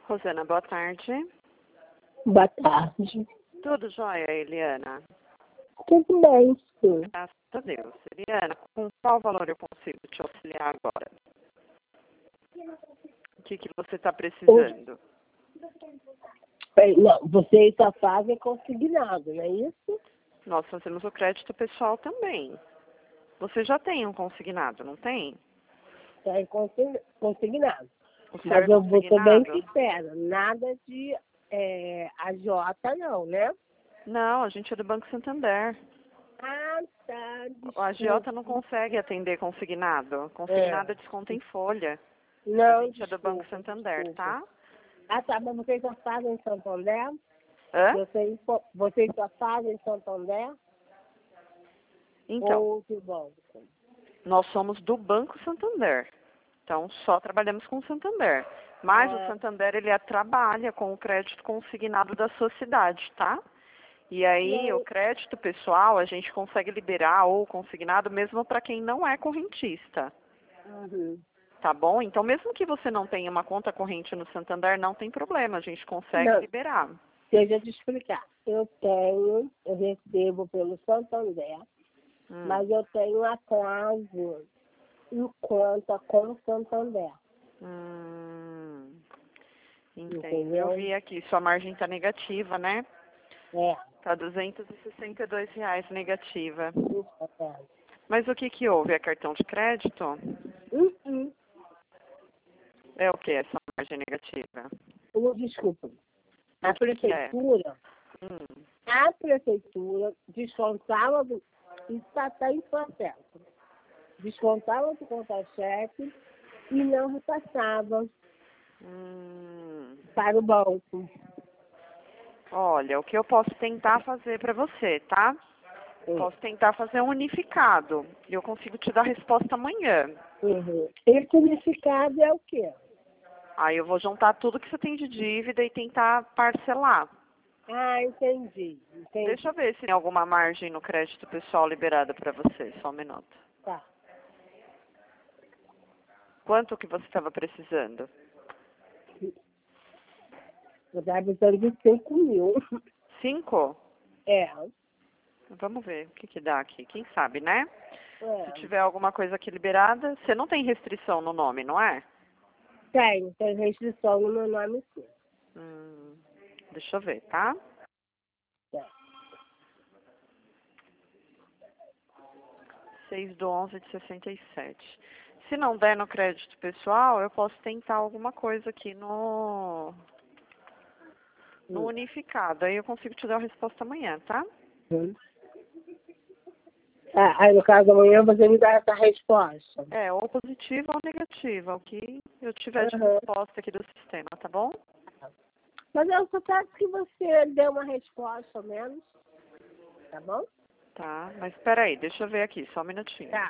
Rosana, boa tarde. Boa tarde. Tudo jóia, Eliana? Tudo bem, sim. Graças a Deus. Eliana, com qual valor eu consigo te auxiliar agora? O que você está precisando? Não, vocês só fazem consignado, não é isso? Nós fazemos o crédito pessoal também. Você já tem um consignado, não tem? É consignado. O seu Mas é eu vou ser bem consignado? sincera, nada de agiota não, né? Não, a gente é do Banco Santander. Ah, tá, O agiota desculpa. não consegue atender consignado. Consignado é desconto em folha. A Não, gente é do Banco Santander, desculpa. tá? Ah, tá, mas vocês só fazem em Santander? Hã? Vocês só fazem em Santander? Então, Ou de banco? nós somos do Banco Santander. Então, só trabalhamos com o Santander. Mas o Santander, ele trabalha com o crédito consignado da sociedade, tá? E aí, o crédito pessoal, a gente consegue liberar ou consignado mesmo para quem não é correntista. Uhum. Tá bom? Então, mesmo que você não tenha uma conta corrente no Santander, não tem problema, a gente consegue Não, liberar. deixa eu te explicar. Eu recebo pelo Santander, mas eu tenho atraso em conta com o Santander. Entendo. Entendeu? Eu vi aqui, sua margem está negativa, né? É. Tá R$ 262 negativa. É. Mas o que houve? É cartão de crédito? Uhum. É o que essa margem negativa? Desculpa. A O que é? prefeitura descontava isso está em processo. Descontava do conta-cheque e não repassava para o banco. Olha, o que eu posso tentar fazer para você, tá? Posso tentar fazer um unificado. E eu consigo te dar a resposta amanhã. Uhum. Esse unificado é o quê? Aí eu vou juntar tudo que você tem de dívida e tentar parcelar. Ah, entendi. Deixa eu ver se tem alguma margem no crédito pessoal liberada para você. Só um minuto. Tá. Quanto que você estava precisando? Eu estava precisando de 5 mil. 5? É. Vamos ver o que dá aqui. Quem sabe, né? Se tiver alguma coisa aqui liberada, você não tem restrição no nome, não é? Tem restrição no meu nome, sim. Deixa eu ver, tá? Tem. 6/11/67. Se não der no crédito pessoal, eu posso tentar alguma coisa aqui no unificado. Aí eu consigo te dar a resposta amanhã, tá? Aí, no caso, amanhã você me dá essa resposta. É, ou positiva ou negativa, o que eu tiver de resposta aqui do sistema, tá bom? Mas eu só peço que você dê uma resposta, ao menos. Tá bom? Tá, mas peraí, deixa eu ver aqui, só um minutinho. Tá.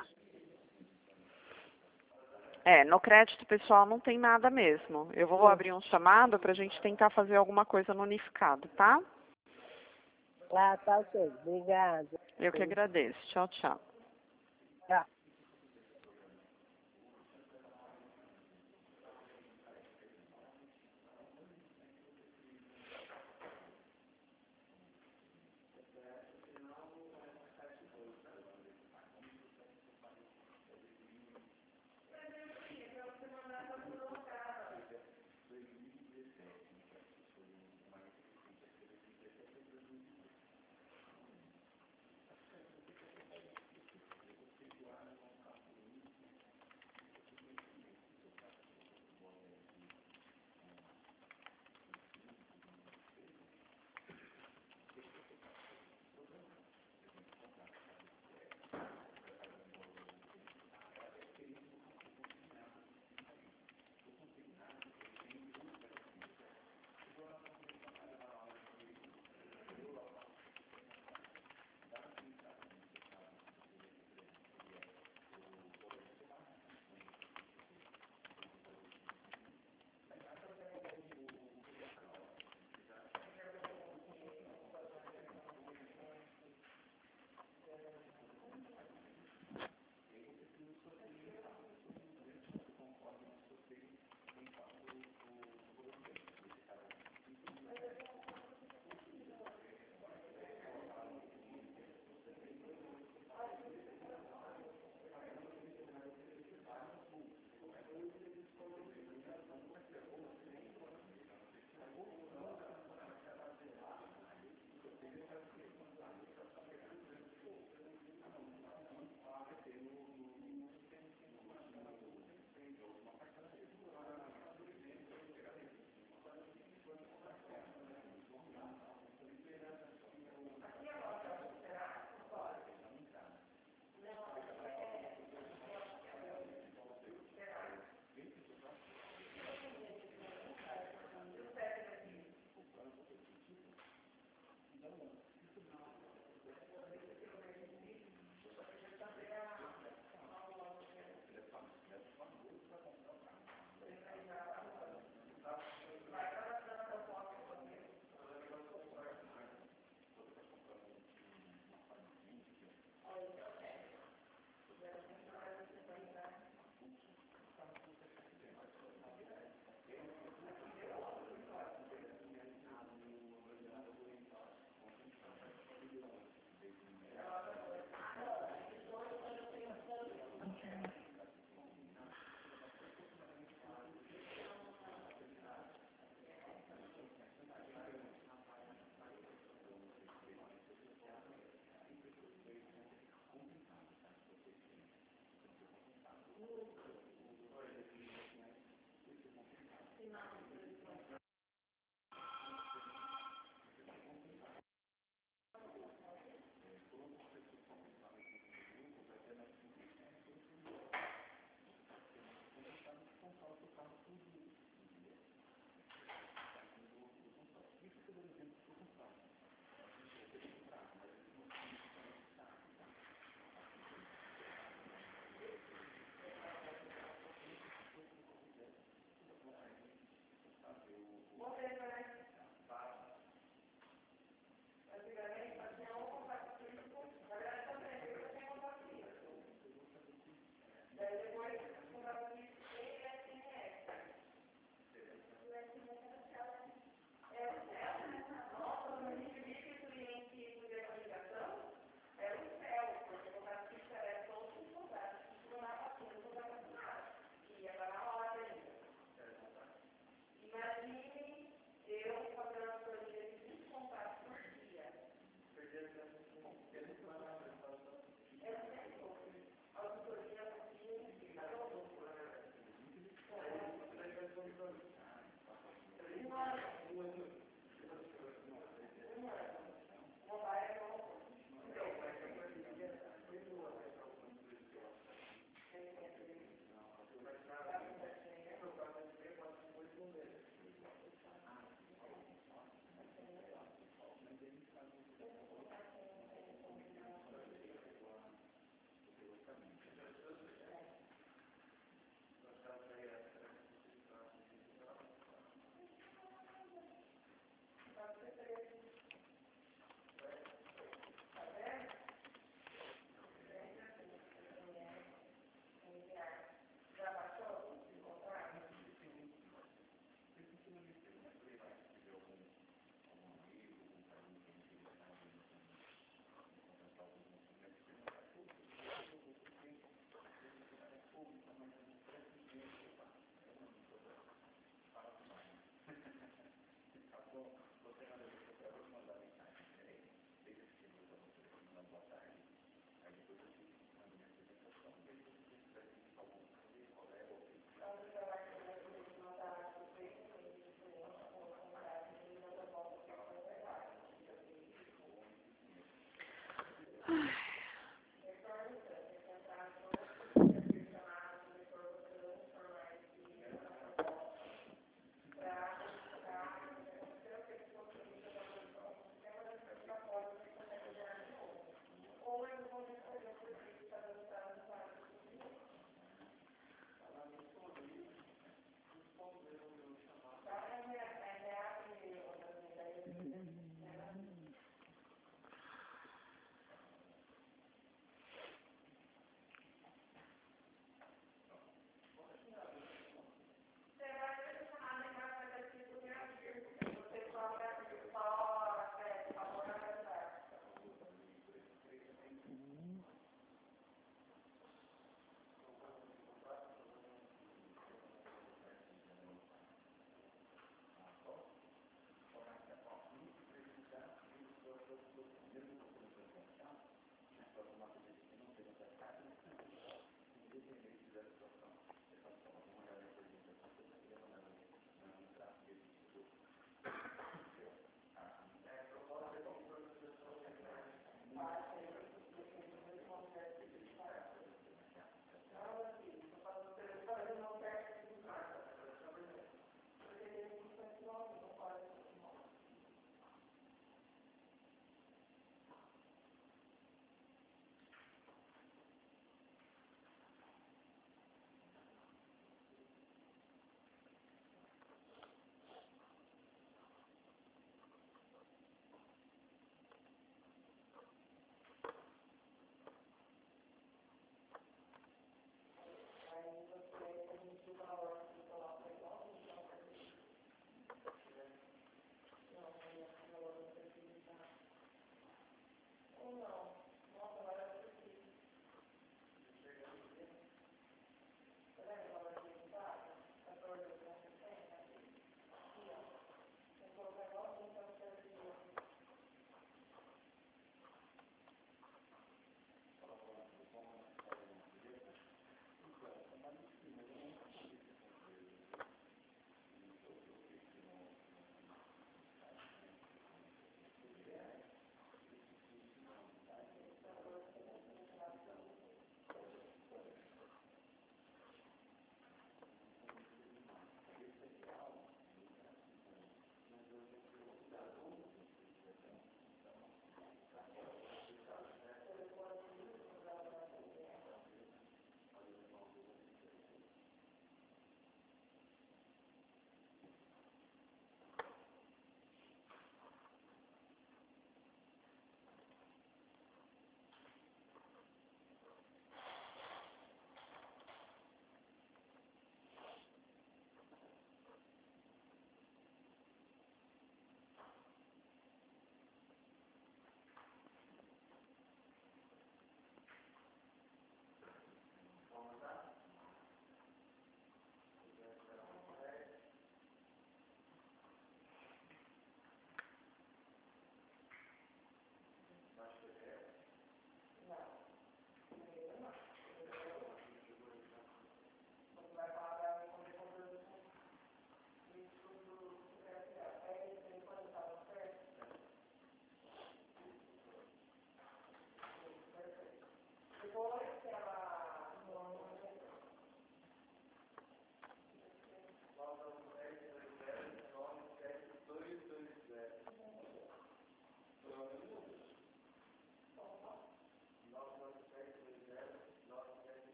É, no crédito pessoal não tem nada mesmo. Eu vou abrir um chamado pra gente tentar fazer alguma coisa no unificado, tá? Ah, tá ok. Obrigada. Eu que agradeço. Tchau, tchau. Tá.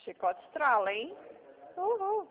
Chicote estrala, hein? Uhul.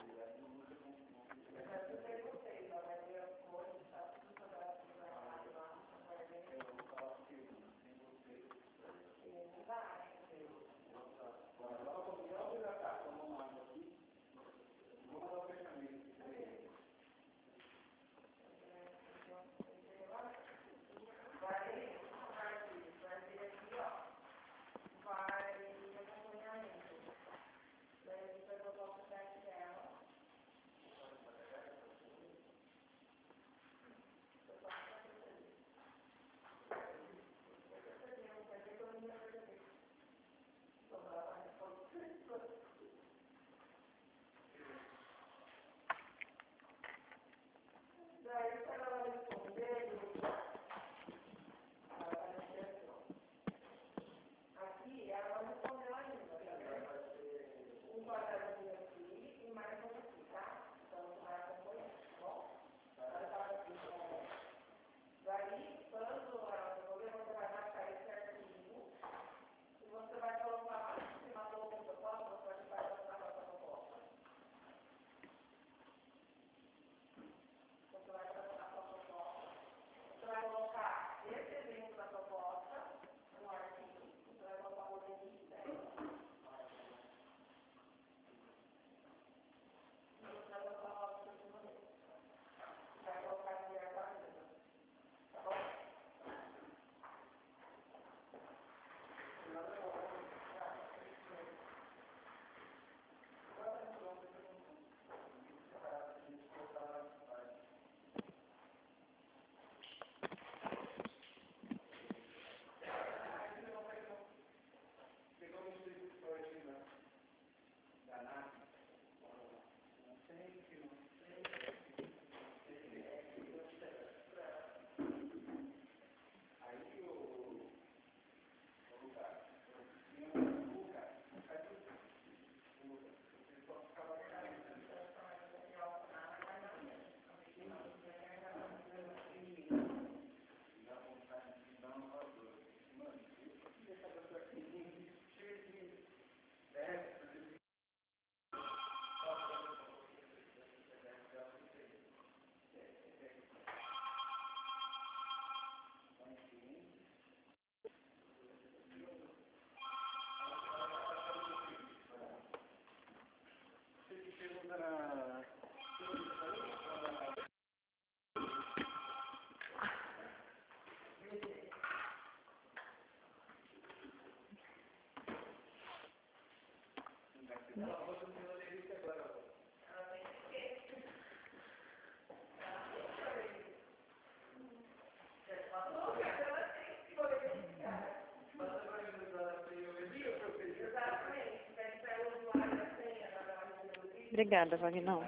Obrigada, Vagnão.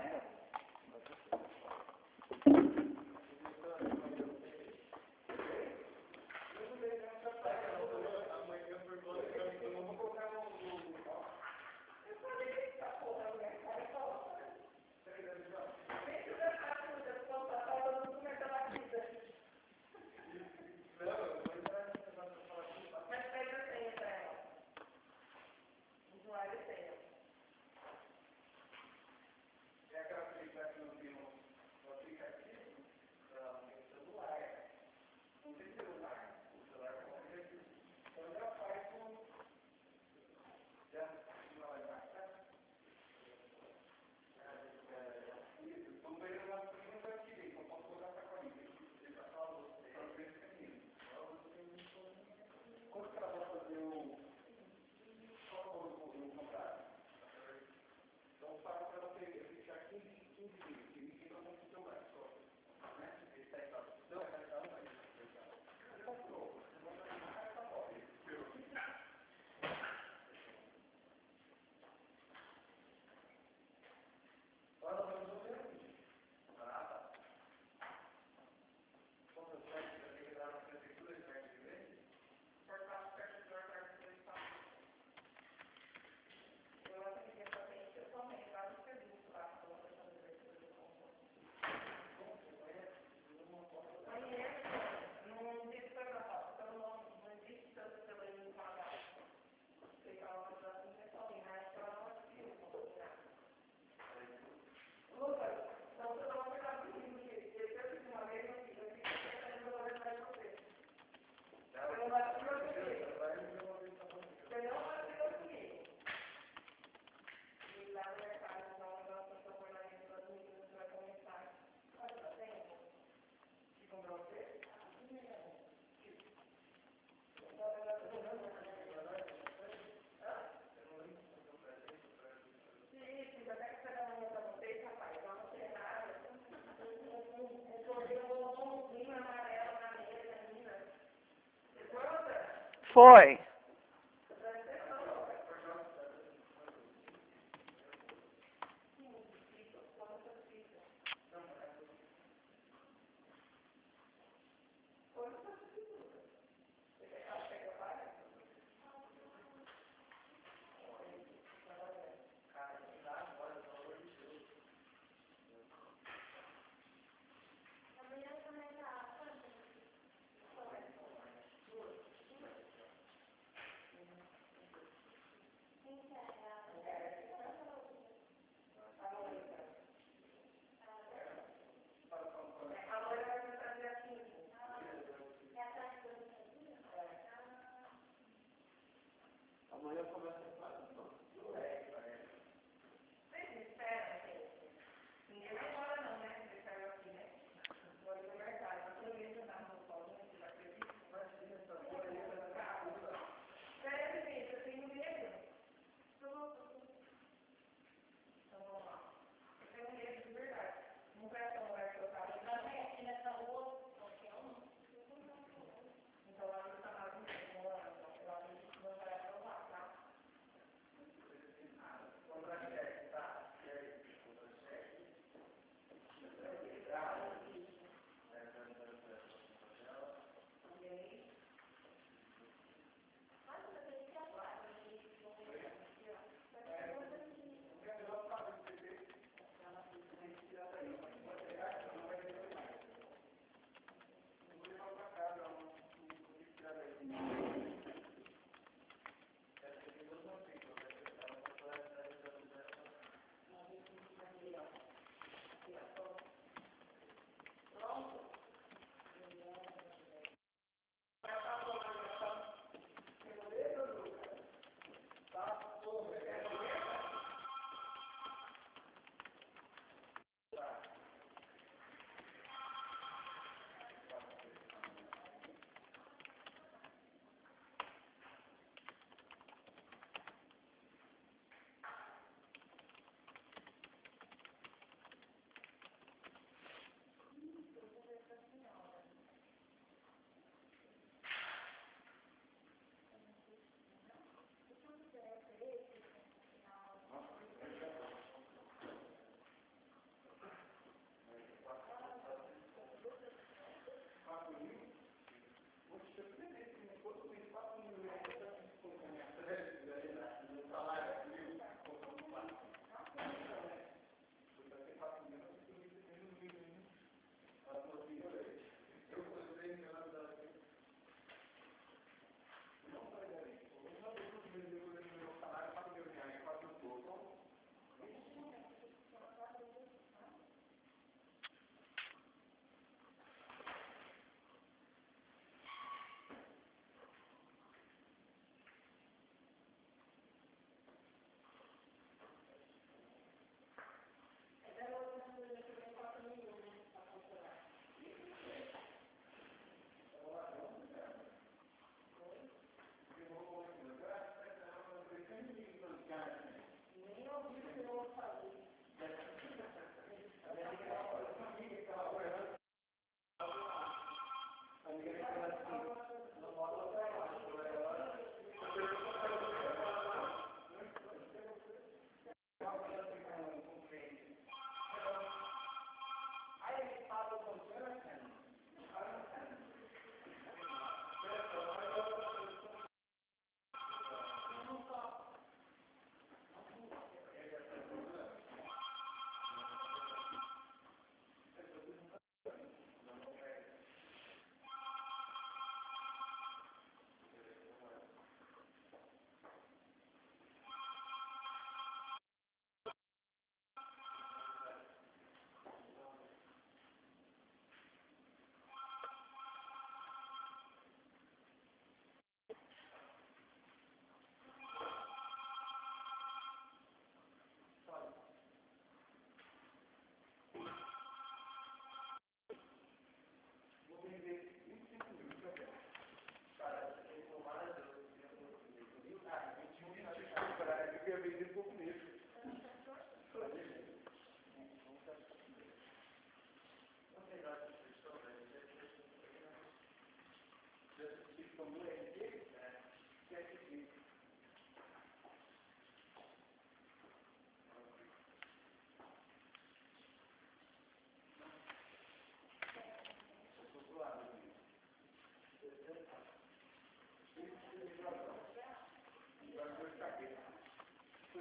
Foi.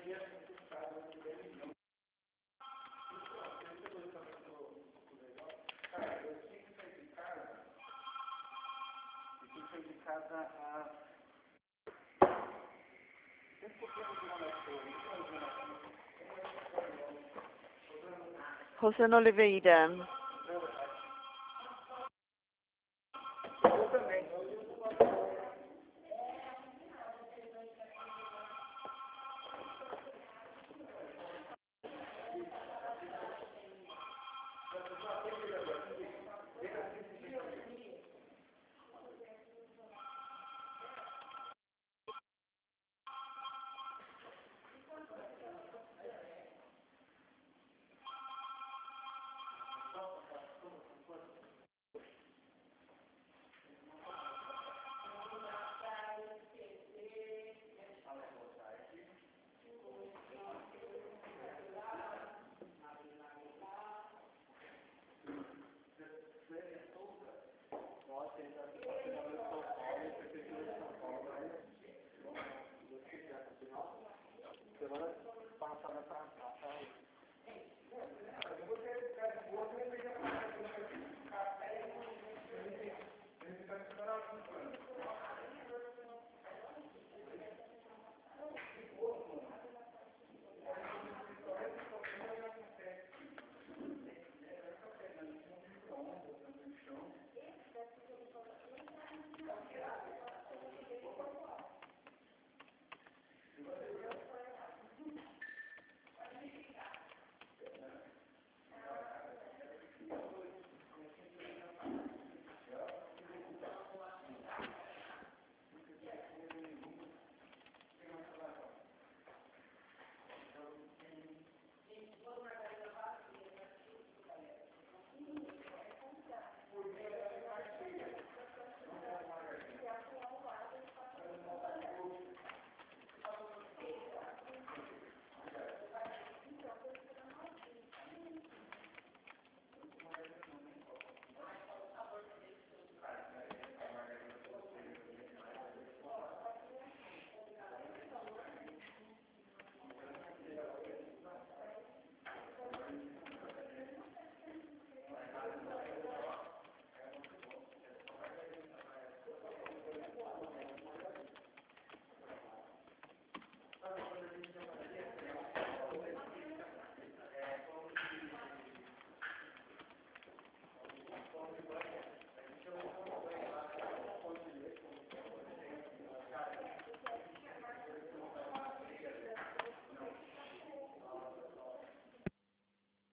Rosana Oliveira.